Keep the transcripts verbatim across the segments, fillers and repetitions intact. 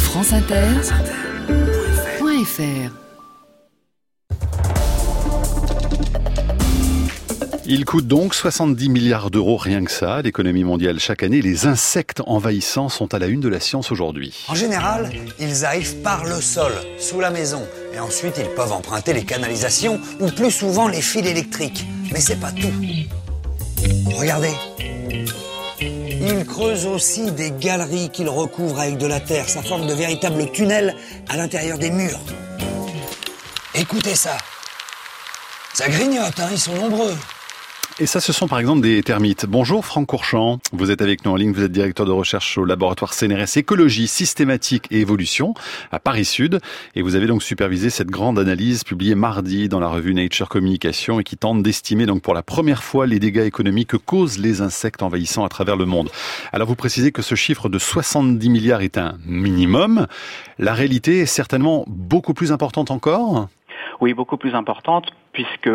franceinter.fr. Il coûte donc soixante-dix milliards d'euros rien que ça, l'économie mondiale chaque année. Les insectes envahissants sont à la une de la science aujourd'hui. En général, ils arrivent par le sol, sous la maison. Et ensuite, ils peuvent emprunter les canalisations ou plus souvent les fils électriques. Mais c'est pas tout. Regardez. Ils creusent aussi des galeries qu'ils recouvrent avec de la terre. Ça forme de véritables tunnels à l'intérieur des murs. Écoutez ça. Ça grignote, hein, ils sont nombreux. Et ça, ce sont par exemple des termites. Bonjour Franck Courchamp, vous êtes avec nous en ligne, vous êtes directeur de recherche au laboratoire C N R S Écologie, Systématique et Évolution à Paris Sud. Et vous avez donc supervisé cette grande analyse publiée mardi dans la revue Nature Communication et qui tente d'estimer donc pour la première fois les dégâts économiques que causent les insectes envahissants à travers le monde. Alors vous précisez que ce chiffre de soixante-dix milliards est un minimum. La réalité est certainement beaucoup plus importante encore ? Oui, beaucoup plus importante puisque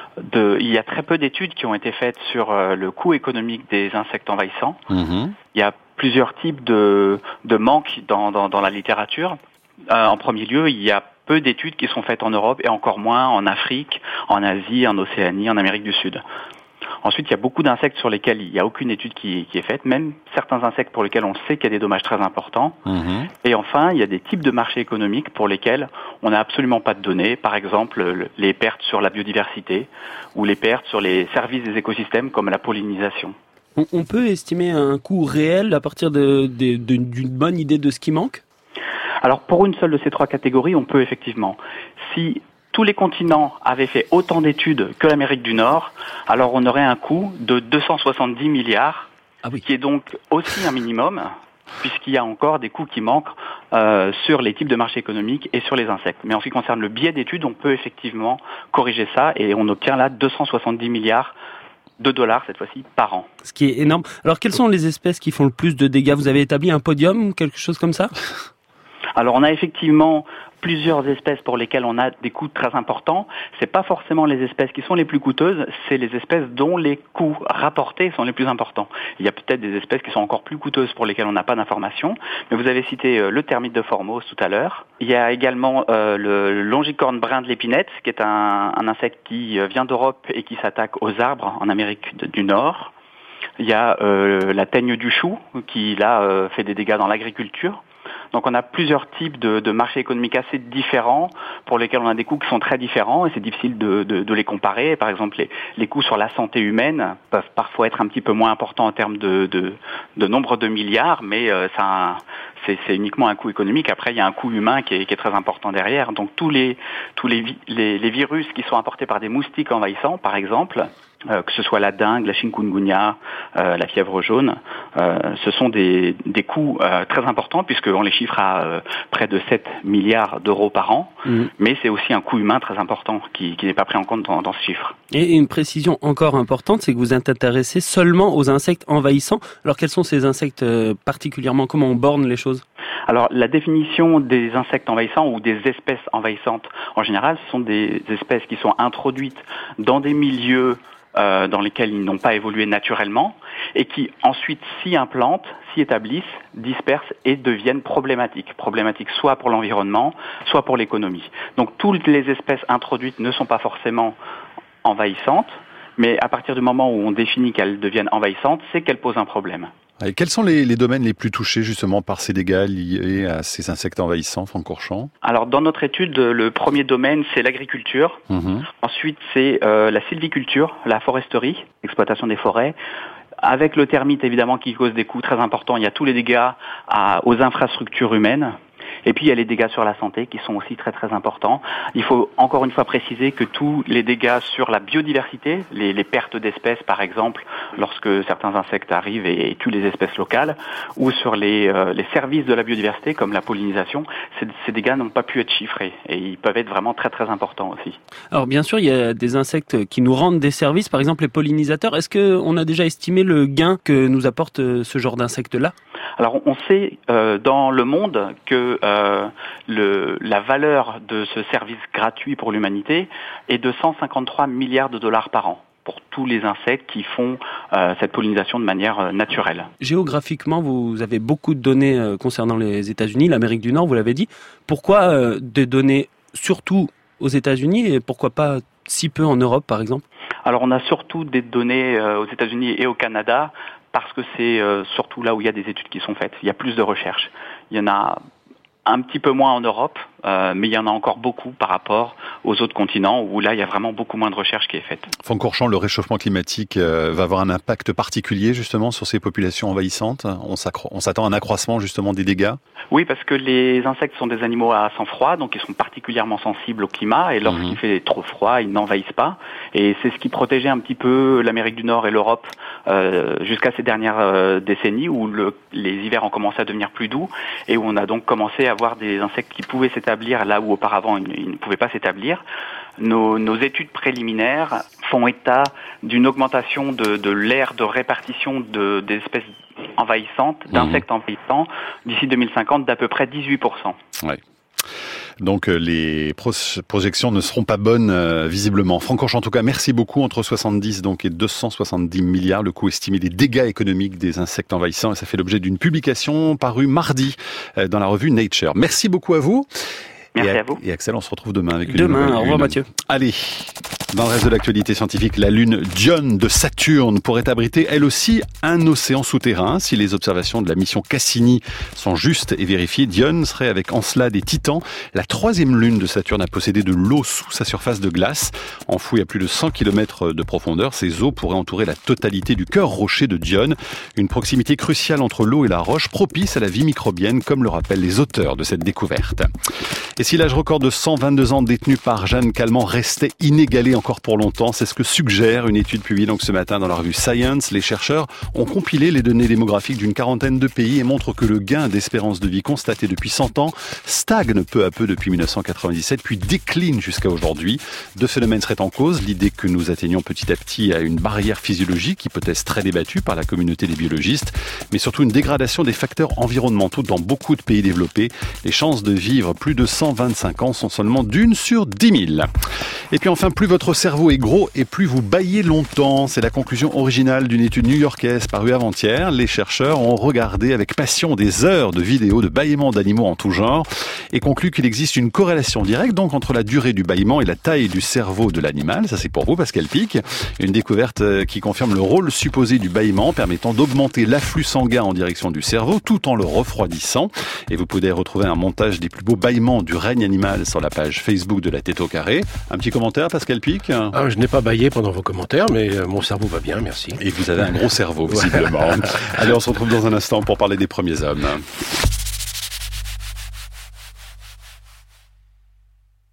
de, il y a très peu d'études qui ont été faites sur euh, le coût économique des insectes envahissants. Mmh. Il y a plusieurs types de, de manques dans, dans, dans la littérature. Euh, en premier lieu, il y a peu d'études qui sont faites en Europe et encore moins en Afrique, en Asie, en Océanie, en Amérique du Sud. Ensuite, il y a beaucoup d'insectes sur lesquels il n'y a aucune étude qui, qui est faite, même certains insectes pour lesquels on sait qu'il y a des dommages très importants. Mmh. Et enfin, il y a des types de marchés économiques pour lesquels on n'a absolument pas de données. Par exemple, les pertes sur la biodiversité ou les pertes sur les services des écosystèmes comme la pollinisation. On, on peut estimer un coût réel à partir de, de, de, d'une bonne idée de ce qui manque ? Alors, pour une seule de ces trois catégories, on peut effectivement. Si tous les continents avaient fait autant d'études que l'Amérique du Nord, alors on aurait un coût de deux cent soixante-dix milliards, ah oui. qui est donc aussi un minimum, puisqu'il y a encore des coûts qui manquent euh, sur les types de marchés économiques et sur les insectes. Mais en ce qui concerne le biais d'études, on peut effectivement corriger ça et on obtient là deux cent soixante-dix milliards de dollars cette fois-ci par an. Ce qui est énorme. Alors quelles sont les espèces qui font le plus de dégâts ? Vous avez établi un podium ou quelque chose comme ça ? Alors on a effectivement plusieurs espèces pour lesquelles on a des coûts très importants. C'est pas forcément les espèces qui sont les plus coûteuses, c'est les espèces dont les coûts rapportés sont les plus importants. Il y a peut-être des espèces qui sont encore plus coûteuses pour lesquelles on n'a pas d'informations, mais vous avez cité euh, le termite de Formose tout à l'heure. Il y a également euh, le longicorne brun de l'épinette, qui est un, un insecte qui vient d'Europe et qui s'attaque aux arbres en Amérique de, du Nord. Il y a euh, la teigne du chou, qui là euh, fait des dégâts dans l'agriculture. Donc on a plusieurs types de, de marchés économiques assez différents pour lesquels on a des coûts qui sont très différents et c'est difficile de, de, de les comparer. Par exemple, les, les coûts sur la santé humaine peuvent parfois être un petit peu moins importants en termes de, de, de nombre de milliards, mais euh, ça, c'est, c'est uniquement un coût économique. Après, il y a un coût humain qui est, qui est très important derrière. Donc tous les, tous les, les, les virus qui sont apportés par des moustiques envahissants, par exemple, Euh, que ce soit la dengue, la chikungunya, euh, la fièvre jaune, euh, ce sont des, des coûts euh, très importants puisqu'on les chiffre à euh, près de sept milliards d'euros par an, mmh. mais c'est aussi un coût humain très important qui, qui n'est pas pris en compte dans, dans ce chiffre. Et une précision encore importante, c'est que vous êtes intéressé seulement aux insectes envahissants. Alors quels sont ces insectes euh, particulièrement ? Comment on borne les choses ? Alors la définition des insectes envahissants ou des espèces envahissantes en général, ce sont des espèces qui sont introduites dans des milieux Euh, dans lesquels ils n'ont pas évolué naturellement et qui ensuite s'y implantent, s'y établissent, dispersent et deviennent problématiques. Problématiques soit pour l'environnement, soit pour l'économie. Donc toutes les espèces introduites ne sont pas forcément envahissantes, mais à partir du moment où on définit qu'elles deviennent envahissantes, c'est qu'elles posent un problème. Et quels sont les, les domaines les plus touchés justement par ces dégâts liés à ces insectes envahissants, Franck Courchamp ? Alors dans notre étude, le premier domaine c'est l'agriculture. Mmh. Ensuite c'est euh, la sylviculture, la foresterie, l'exploitation des forêts. Avec le termite évidemment qui cause des coûts très importants, il y a tous les dégâts à, aux infrastructures humaines. Et puis il y a les dégâts sur la santé qui sont aussi très très importants. Il faut encore une fois préciser que tous les dégâts sur la biodiversité, les, les pertes d'espèces par exemple, lorsque certains insectes arrivent et, et tuent les espèces locales, ou sur les, euh, les services de la biodiversité comme la pollinisation, ces, ces dégâts n'ont pas pu être chiffrés et ils peuvent être vraiment très très importants aussi. Alors bien sûr, il y a des insectes qui nous rendent des services, par exemple les pollinisateurs. Est-ce qu'on a déjà estimé le gain que nous apporte ce genre d'insectes-là ? Alors on sait euh, dans le monde que euh, le, la valeur de ce service gratuit pour l'humanité est de cent cinquante-trois milliards de dollars par an. pour tous les insectes qui font euh, cette pollinisation de manière euh, naturelle. Géographiquement, vous avez beaucoup de données euh, concernant les États-Unis, l'Amérique du Nord, vous l'avez dit. Pourquoi euh, des données surtout aux États-Unis et pourquoi pas si peu en Europe, par exemple ? Alors, on a surtout des données euh, aux États-Unis et au Canada parce que c'est euh, surtout là où il y a des études qui sont faites. Il y a plus de recherches. Il y en a un petit peu moins en Europe, euh, mais il y en a encore beaucoup par rapport aux autres continents où là, il y a vraiment beaucoup moins de recherche qui est faite. Franck Courchant, le réchauffement climatique euh, va avoir un impact particulier justement sur ces populations envahissantes. On, on s'attend à un accroissement justement des dégâts. Oui, parce que les insectes sont des animaux à sang froid, donc ils sont particulièrement sensibles au climat et lorsqu'il mmh. fait trop froid, ils n'envahissent pas. Et c'est ce qui protégeait un petit peu l'Amérique du Nord et l'Europe euh, jusqu'à ces dernières euh, décennies où le, les hivers ont commencé à devenir plus doux et où on a donc commencé à avoir des insectes qui pouvaient s'établir là où auparavant ils, ils ne pouvaient pas s'établir. Nos, nos études préliminaires font état d'une augmentation de, de l'aire de répartition de, des espèces envahissantes, d'insectes mmh. envahissants, d'ici deux mille cinquante d'à peu près dix-huit pour cent. Ouais. Donc euh, les pro- projections ne seront pas bonnes euh, visiblement. Franck Courchant, en tout cas, merci beaucoup. Entre soixante-dix donc, et deux cent soixante-dix milliards, le coût estimé des dégâts économiques des insectes envahissants. Et ça fait l'objet d'une publication parue mardi euh, dans la revue Nature. Merci beaucoup à vous. Merci et à vous. Et Axel, on se retrouve demain avec une Demain, nouvelle au revoir lune. Mathieu. Allez, dans le reste de l'actualité scientifique, la lune Dione de Saturne pourrait abriter elle aussi un océan souterrain. Si les observations de la mission Cassini sont justes et vérifiées, Dione serait avec Encelade et Titan la troisième lune de Saturne à posséder de l'eau sous sa surface de glace. Enfouie à plus de cent kilomètres de profondeur, ces eaux pourraient entourer la totalité du cœur rocher de Dione. Une proximité cruciale entre l'eau et la roche propice à la vie microbienne, comme le rappellent les auteurs de cette découverte. Et si l'âge record de cent vingt-deux ans détenu par Jeanne Calment restait inégalé encore pour longtemps, c'est ce que suggère une étude publiée donc ce matin dans la revue Science. Les chercheurs ont compilé les données démographiques d'une quarantaine de pays et montrent que le gain d'espérance de vie constaté depuis cent ans stagne peu à peu depuis dix-neuf cent quatre-vingt-dix-sept, puis décline jusqu'à aujourd'hui. Deux phénomènes seraient en cause. L'idée que nous atteignons petit à petit à une barrière physiologique, hypothèse très débattue par la communauté des biologistes, mais surtout une dégradation des facteurs environnementaux dans beaucoup de pays développés. Les chances de vivre plus de cent vingt-cinq ans sont seulement d'une sur dix mille. Et puis enfin, plus votre cerveau est gros et plus vous bâillez longtemps. C'est la conclusion originale d'une étude new-yorkaise parue avant-hier. Les chercheurs ont regardé avec passion des heures de vidéos de bâillements d'animaux en tout genre et conclu qu'il existe une corrélation directe donc entre la durée du bâillement et la taille du cerveau de l'animal. Ça c'est pour vous Pascal Pic. Une découverte qui confirme le rôle supposé du bâillement permettant d'augmenter l'afflux sanguin en direction du cerveau tout en le refroidissant. Et vous pouvez retrouver un montage des plus beaux bâillements du règne animal sur la page Facebook de la Tête au Carré. Un petit commentaire Pascal Pic? Ah, je n'ai pas bâillé pendant vos commentaires, mais euh, mon cerveau va bien, merci. Et vous avez un gros cerveau, visiblement. Allez, on se retrouve dans un instant pour parler des premiers hommes.